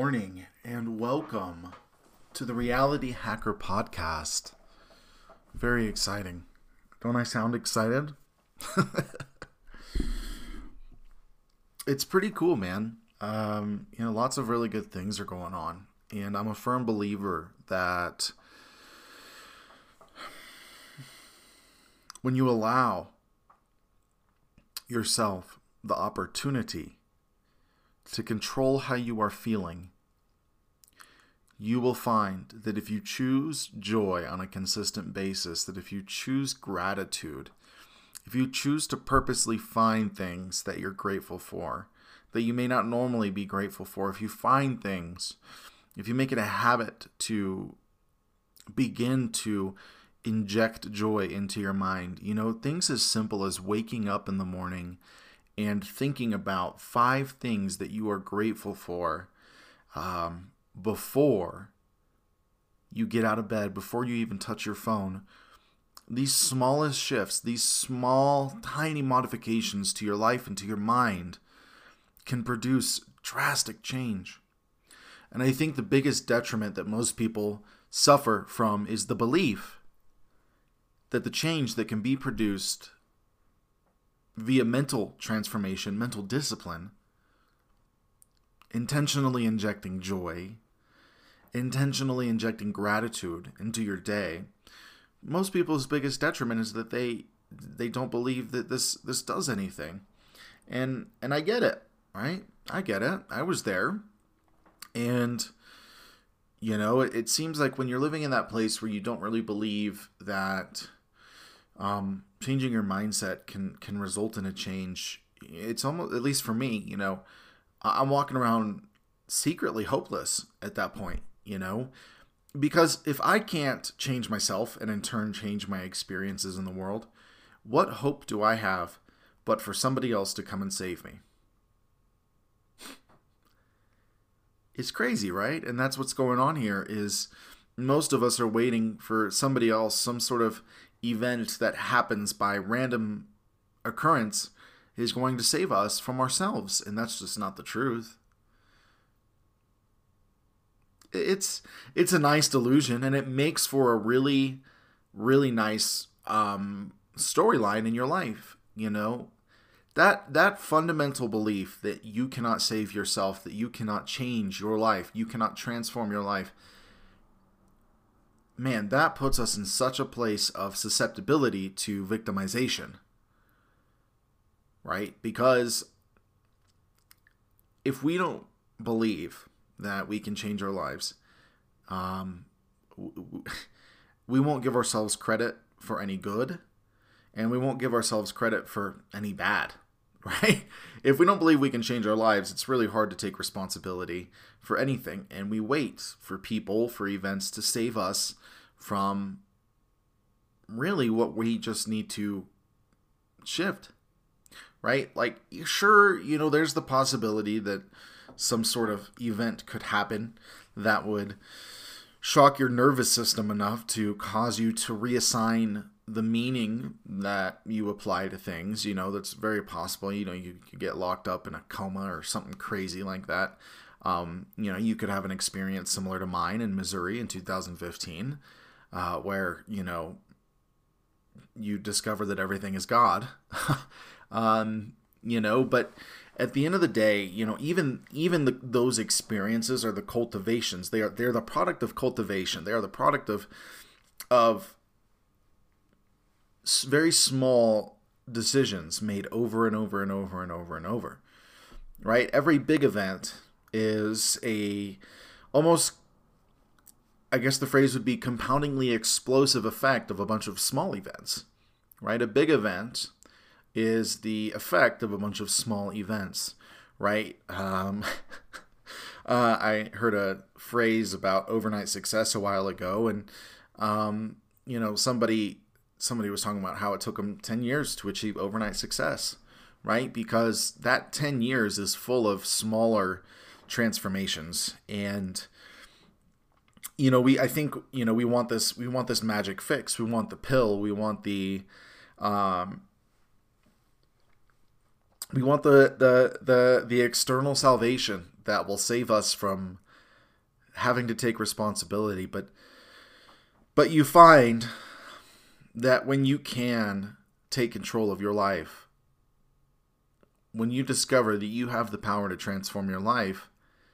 morning and welcome to the Reality Hacker Podcast. Very exciting. Don't I sound excited? It's pretty cool, man. Lots of really good things are going on. And I'm a firm believer that when you allow yourself the opportunity to control how you are feeling, you will find that if you choose joy on a consistent basis, that if you choose gratitude, if you choose to purposely find things that you're grateful for, that you may not normally be grateful for, if you find things, if you make it a habit to begin to inject joy into your mind, things as simple as waking up in the morning and thinking about 5 things that you are grateful for before you get out of bed, before you even touch your phone. These smallest shifts, these small, tiny modifications to your life and to your mind can produce drastic change. And I think the biggest detriment that most people suffer from is the belief that the change that can be produced via mental transformation, mental discipline, intentionally injecting joy, intentionally injecting gratitude into your day. Most people's biggest detriment is that they don't believe that this does anything. And I get it, right? I get it. I was there. And it seems like when you're living in that place where you don't really believe that changing your mindset can result in a change, it's almost, at least for me, I'm walking around secretly hopeless at that point, because if I can't change myself and in turn change my experiences in the world, what hope do I have but for somebody else to come and save me? It's crazy, right? And that's what's going on here is most of us are waiting for somebody else, some sort of event that happens by random occurrence is going to save us from ourselves. And that's just not the truth. It's a nice delusion, and it makes for a really, really nice storyline in your life. That fundamental belief that you cannot save yourself, that you cannot change your life, you cannot transform your life, man, that puts us in such a place of susceptibility to victimization, right? Because if we don't believe that we can change our lives, we won't give ourselves credit for any good, and we won't give ourselves credit for any bad, right? If we don't believe we can change our lives, it's really hard to take responsibility for anything, and we wait for people, for events to save us from really what we just need to shift, right? Like, sure, there's the possibility that some sort of event could happen that would shock your nervous system enough to cause you to reassign the meaning that you apply to things. That's very possible. You could get locked up in a coma or something crazy like that. You could have an experience similar to mine in Missouri in 2015, where, you discover that everything is God. But at the end of the day, even those experiences are the cultivations. They're the product of cultivation. They are the product of very small decisions made over and over and over and over and over, right? Every big event is almost, I guess the phrase would be, compoundingly explosive effect of a bunch of small events, right? A big event is the effect of a bunch of small events, right? I heard a phrase about overnight success a while ago, and somebody was talking about how it took them 10 years to achieve overnight success, right? Because that 10 years is full of smaller transformations. And I think we want this magic fix. We want the pill. We want the external salvation that will save us from having to take responsibility, but you find that when you can take control of your life, when you discover that you have the power to transform your life,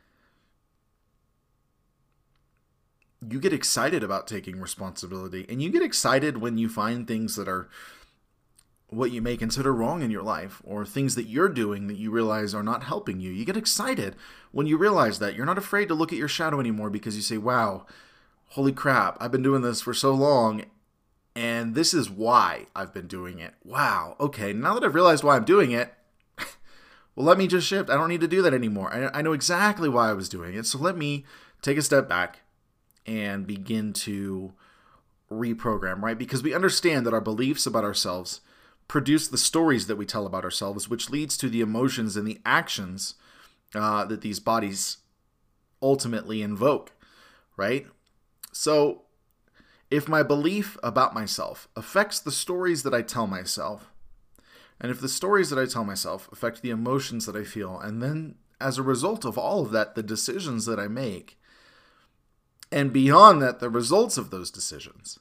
you get excited about taking responsibility. And you get excited when you find things that are what you may consider wrong in your life, or things that you're doing that you realize are not helping you. You get excited when you realize that. You're not afraid to look at your shadow anymore, because you say, wow, holy crap, I've been doing this for so long, and this is why I've been doing it. Wow, okay, now that I've realized why I'm doing it, well, let me just shift. I don't need to do that anymore. I know exactly why I was doing it, so let me take a step back and begin to reprogram, right? Because we understand that our beliefs about ourselves produce the stories that we tell about ourselves, which leads to the emotions and the actions that these bodies ultimately invoke, right? So if my belief about myself affects the stories that I tell myself, and if the stories that I tell myself affect the emotions that I feel, and then as a result of all of that, the decisions that I make, and beyond that, the results of those decisions,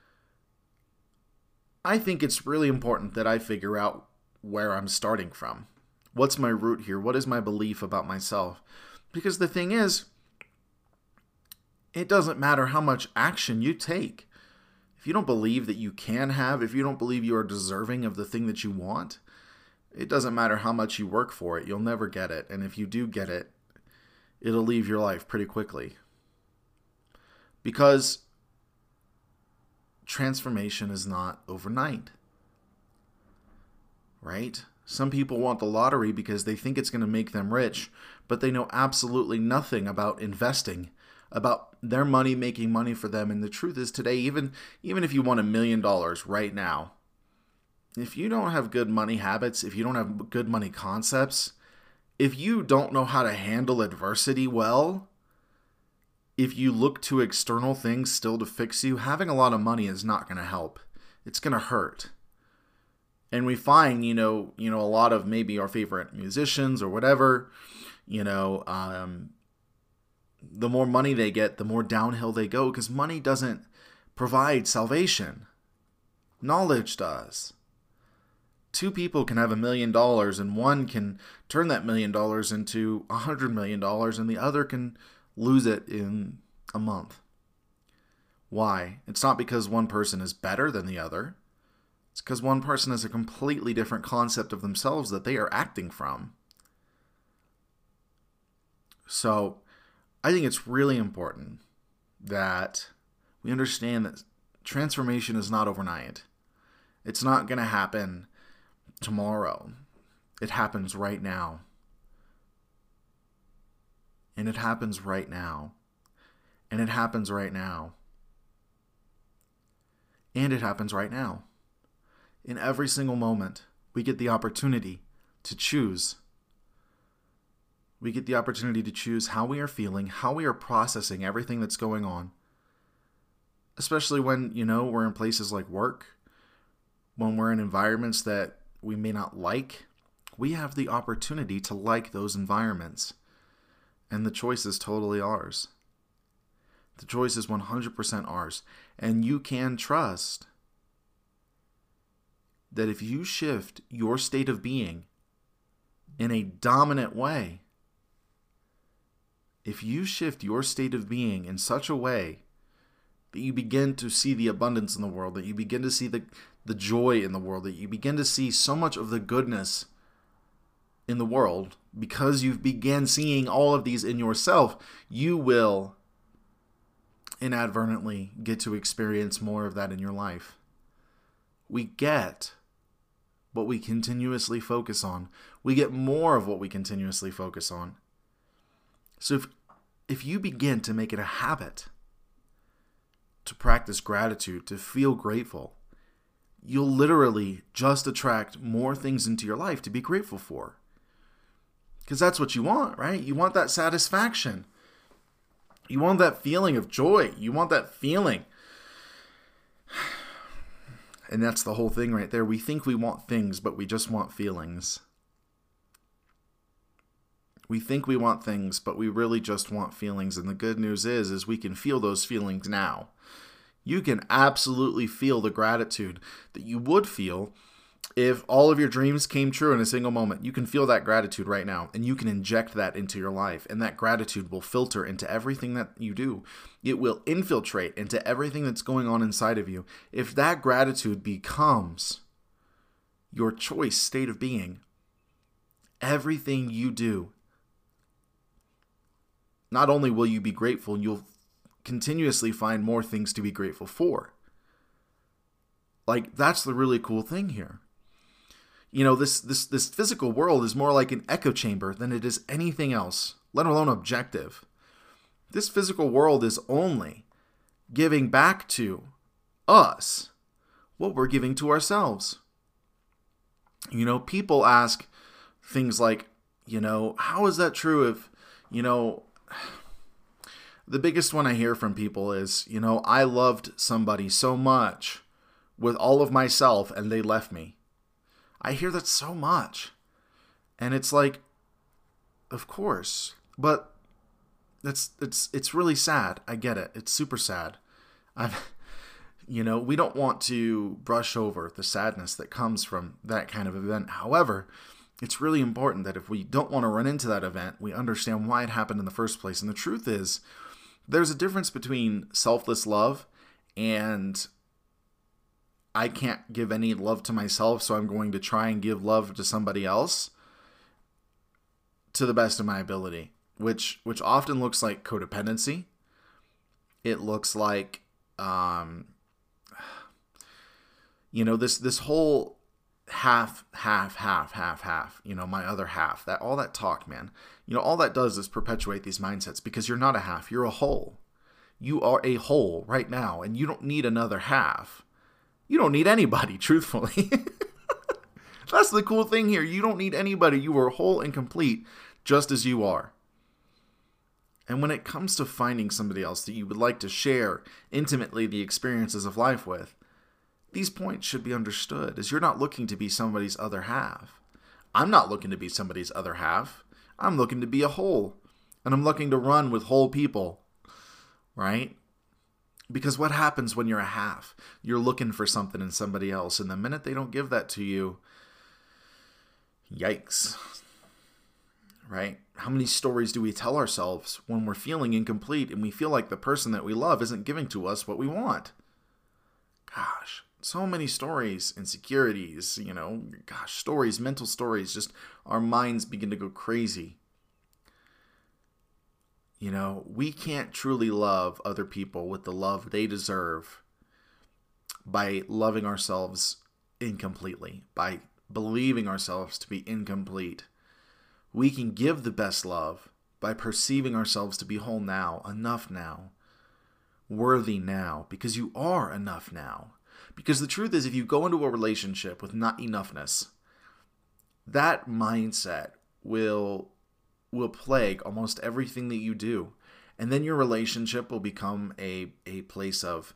I think it's really important that I figure out where I'm starting from. What's my root here? What is my belief about myself? Because the thing is, it doesn't matter how much action you take. If you don't believe that you can have, if you don't believe you are deserving of the thing that you want, it doesn't matter how much you work for it. You'll never get it. And if you do get it, it'll leave your life pretty quickly. Because transformation is not overnight, right? Some people want the lottery because they think it's going to make them rich, but they know absolutely nothing about investing, about their money making money for them. And the truth is today, even if you won $1 million right now, if you don't have good money habits, if you don't have good money concepts, if you don't know how to handle adversity well, if you look to external things still to fix you, having a lot of money is not going to help. It's going to hurt. And we find, a lot of maybe our favorite musicians or whatever, the more money they get, the more downhill they go, because money doesn't provide salvation. Knowledge does. Two people can have $1 million, and one can turn that $1 million into $100 million, and the other can lose it in a month. Why? It's not because one person is better than the other. It's because one person has a completely different concept of themselves that they are acting from. So I think it's really important that we understand that transformation is not overnight. It's not going to happen tomorrow. It happens right now. And it happens right now. And it happens right now. And it happens right now. In every single moment, we get the opportunity to choose. We get the opportunity to choose how we are feeling, how we are processing everything that's going on. Especially when, we're in places like work, when we're in environments that we may not like. We have the opportunity to like those environments. And the choice is totally ours. The choice is 100% ours. And you can trust that if you shift your state of being in a dominant way, if you shift your state of being in such a way that you begin to see the abundance in the world, that you begin to see the joy in the world, that you begin to see so much of the goodness in the world, because you've began seeing all of these in yourself, you will inadvertently get to experience more of that in your life. We get what we continuously focus on. We get more of what we continuously focus on. So if you begin to make it a habit to practice gratitude, to feel grateful, you'll literally just attract more things into your life to be grateful for. Because that's what you want, right? You want that satisfaction. You want that feeling of joy. You want that feeling. And that's the whole thing right there. We think we want things, but we just want feelings. We think we want things, but we really just want feelings. And the good news is we can feel those feelings now. You can absolutely feel the gratitude that you would feel if all of your dreams came true in a single moment. You can feel that gratitude right now, and you can inject that into your life, and that gratitude will filter into everything that you do. It will infiltrate into everything that's going on inside of you. If that gratitude becomes your choice state of being, everything you do, not only will you be grateful, you'll continuously find more things to be grateful for. Like, that's the really cool thing here. You know, this physical world is more like an echo chamber than it is anything else, let alone objective. This physical world is only giving back to us what we're giving to ourselves. You know, people ask things like, you know, how is that true if, you know, the biggest one I hear from people is, you know, I loved somebody so much with all of myself and they left me. I hear that so much. And it's like, of course, but it's really sad. I get it. It's super sad. You know, we don't want to brush over the sadness that comes from that kind of event. However, it's really important that if we don't want to run into that event, we understand why it happened in the first place. And the truth is, there's a difference between selfless love and I can't give any love to myself, so I'm going to try and give love to somebody else to the best of my ability, which often looks like codependency. It looks like, you know, this whole half, you know, my other half, that all that talk, man, you know, all that does is perpetuate these mindsets, because you're not a half, you're a whole. You are a whole right now, and you don't need another half. You don't need anybody, truthfully. That's the cool thing here. You don't need anybody. You are whole and complete just as you are. And when it comes to finding somebody else that you would like to share intimately the experiences of life with, these points should be understood, as you're not looking to be somebody's other half. I'm not looking to be somebody's other half. I'm looking to be a whole. And I'm looking to run with whole people. Right? Because what happens when you're a half? You're looking for something in somebody else, and the minute they don't give that to you, yikes. Right? How many stories do we tell ourselves when we're feeling incomplete and we feel like the person that we love isn't giving to us what we want? Gosh, so many stories, insecurities, you know, gosh, stories, mental stories, just our minds begin to go crazy. You know, we can't truly love other people with the love they deserve by loving ourselves incompletely, by believing ourselves to be incomplete. We can give the best love by perceiving ourselves to be whole now, enough now, worthy now, because you are enough now. Because the truth is, if you go into a relationship with not enoughness, that mindset will plague almost everything that you do. And then your relationship will become a place of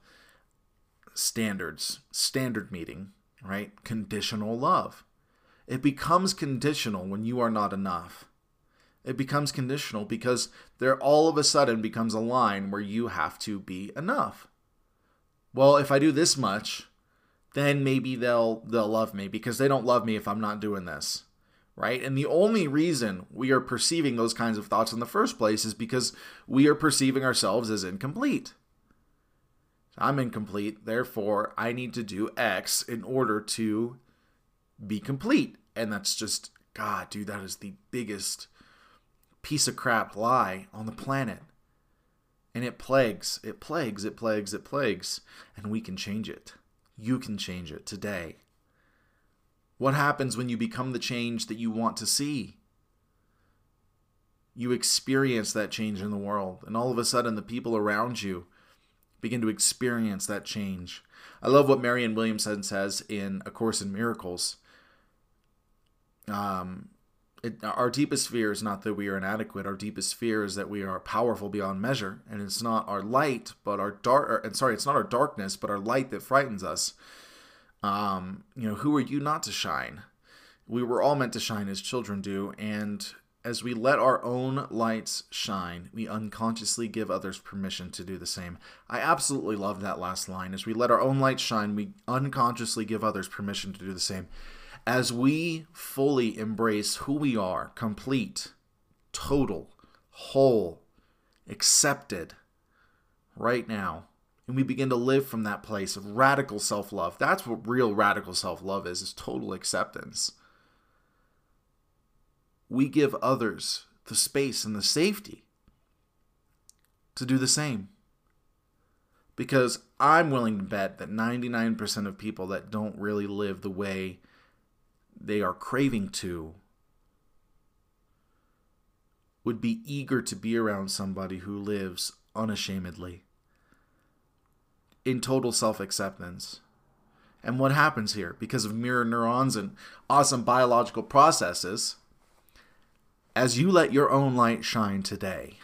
standard meeting, right? Conditional love. It becomes conditional when you are not enough. It becomes conditional because there all of a sudden becomes a line where you have to be enough. Well, if I do this much, then maybe they'll love me, because they don't love me if I'm not doing this. Right? And the only reason we are perceiving those kinds of thoughts in the first place is because we are perceiving ourselves as incomplete. I'm incomplete, therefore I need to do X in order to be complete. And that's just, God, dude, that is the biggest piece of crap lie on the planet. And it plagues. And we can change it. You can change it today. What happens when you become the change that you want to see? You experience that change in the world, and all of a sudden the people around you begin to experience that change. I love what Marianne Williamson says in A Course in Miracles. Our deepest fear is not that we are inadequate. Our deepest fear is that we are powerful beyond measure, and it's not our light, but it's not our darkness, but our light that frightens us. Who are you not to shine? We were all meant to shine as children do, and As we let our own lights shine, we unconsciously give others permission to do the same. I absolutely love that last line. As we let our own light shine, we unconsciously give others permission to do the same. As we fully embrace who we are, complete, total, whole, accepted, right now, and we begin to live from that place of radical self-love. That's what real radical self-love is total acceptance. We give others the space and the safety to do the same. Because I'm willing to bet that 99% of people that don't really live the way they are craving to would be eager to be around somebody who lives unashamedly, in total self-acceptance. And what happens here? Because of mirror neurons and awesome biological processes, as you let your own light shine today,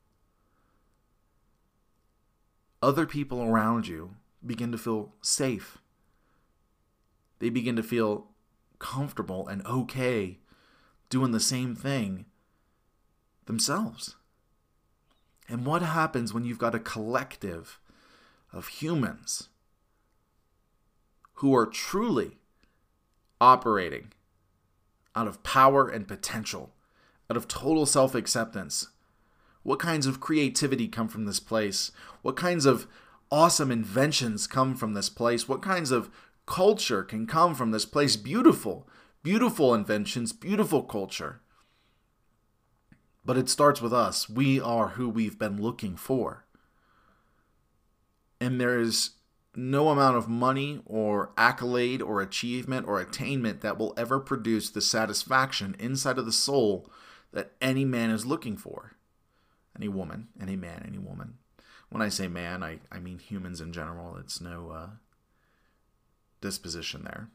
other people around you begin to feel safe. They begin to feel comfortable and okay doing the same thing themselves. And what happens when you've got a collective of humans who are truly operating out of power and potential, out of total self-acceptance? What kinds of creativity come from this place? What kinds of awesome inventions come from this place? What kinds of culture can come from this place? Beautiful, beautiful inventions, beautiful culture. But it starts with us. We are who we've been looking for. And there is no amount of money or accolade or achievement or attainment that will ever produce the satisfaction inside of the soul that any man is looking for. Any woman, any man, any woman. When I say man, I mean humans in general. It's no disposition there.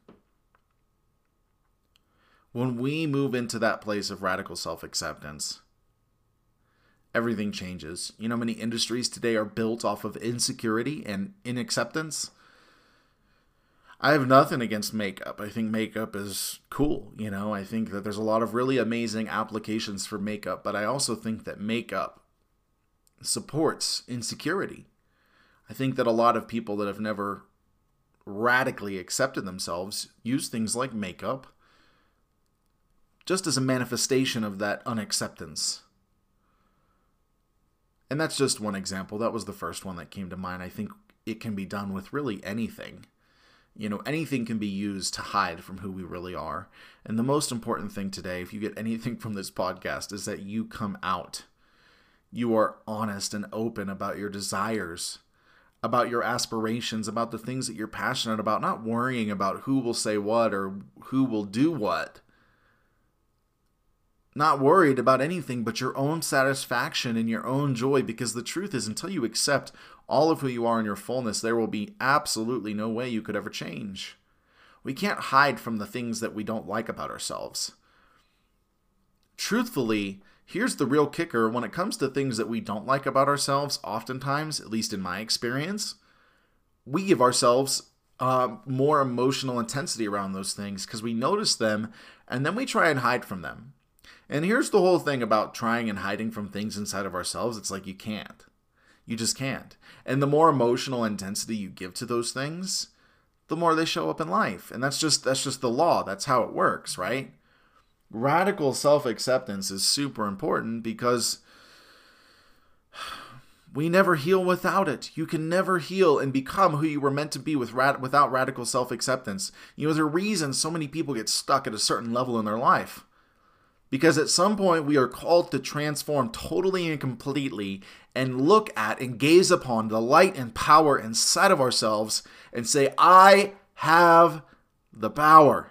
When we move into that place of radical self-acceptance, everything changes. You know, many industries today are built off of insecurity and inacceptance. I have nothing against makeup. I think makeup is cool. You know, I think that there's a lot of really amazing applications for makeup, but I also think that makeup supports insecurity. I think that a lot of people that have never radically accepted themselves use things like makeup just as a manifestation of that unacceptance. And that's just one example. That was the first one that came to mind. I think it can be done with really anything. You know, anything can be used to hide from who we really are. And the most important thing today, if you get anything from this podcast, is that you come out. You are honest and open about your desires, about your aspirations, about the things that you're passionate about, not worrying about who will say what or who will do what. Not worried about anything but your own satisfaction and your own joy, because the truth is, until you accept all of who you are in your fullness, there will be absolutely no way you could ever change. We can't hide from the things that we don't like about ourselves. Truthfully, here's the real kicker. When it comes to things that we don't like about ourselves, oftentimes, at least in my experience, we give ourselves more emotional intensity around those things because we notice them and then we try and hide from them. And here's the whole thing about trying and hiding from things inside of ourselves. It's like you can't. You just can't. And the more emotional intensity you give to those things, the more they show up in life. And that's just the law. That's how it works, right? Radical self-acceptance is super important because we never heal without it. You can never heal and become who you were meant to be without radical self-acceptance. You know, there's a reason so many people get stuck at a certain level in their life. Because at some point we are called to transform totally and completely and look at and gaze upon the light and power inside of ourselves and say, I have the power.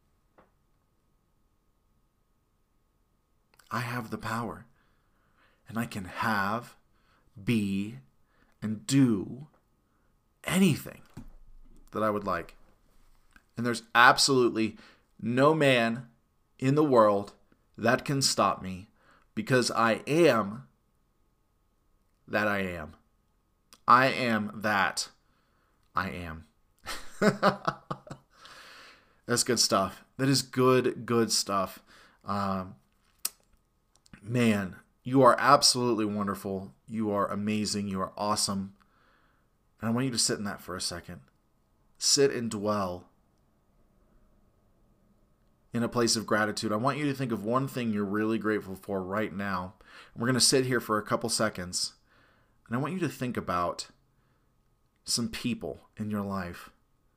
I have the power. And I can have, be, and do anything that I would like. And there's absolutely no man in the world that can stop me, because I am that I am. I am that I am. That's good stuff. That is good stuff. Man, you are absolutely wonderful. You are amazing. You are awesome. And I want you to sit in that for a second. Sit and dwell in a place of gratitude. I want you to think of one thing you're really grateful for right now. We're going to sit here for a couple seconds. And I want you to think about some people in your life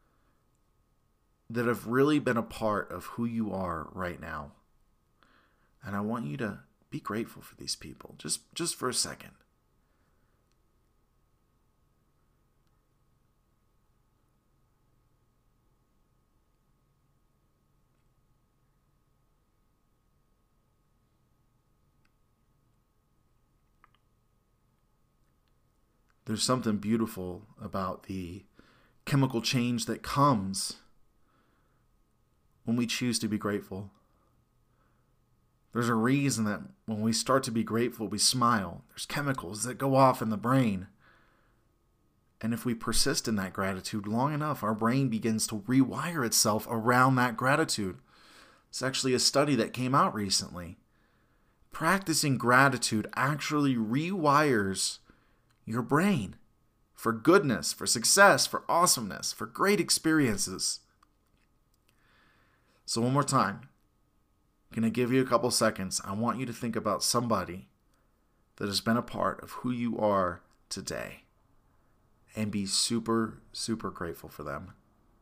that have really been a part of who you are right now. And I want you to be grateful for these people, just for a second. There's something beautiful about the chemical change that comes when we choose to be grateful. There's a reason that when we start to be grateful, we smile. There's chemicals that go off in the brain. And if we persist in that gratitude long enough, our brain begins to rewire itself around that gratitude. It's actually a study that came out recently. Practicing gratitude actually rewires your brain for goodness, for success, for awesomeness, for great experiences. So one more time, I'm going to give you a couple seconds. I want you to think about somebody that has been a part of who you are today and be super, super grateful for them.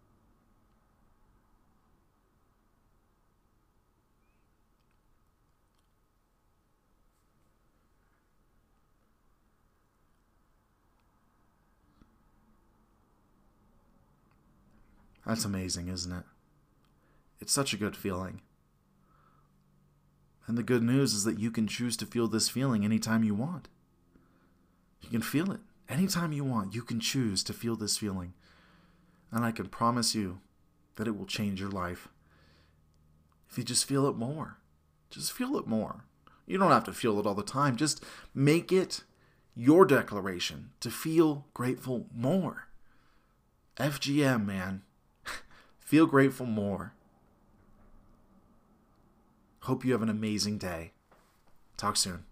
That's amazing, isn't it? It's such a good feeling. And the good news is that you can choose to feel this feeling anytime you want. You can feel it anytime you want. You can choose to feel this feeling. And I can promise you that it will change your life. If you just feel it more. Just feel it more. You don't have to feel it all the time. Just make it your declaration to feel grateful more. FGM, man. Feel grateful more. Hope you have an amazing day. Talk soon.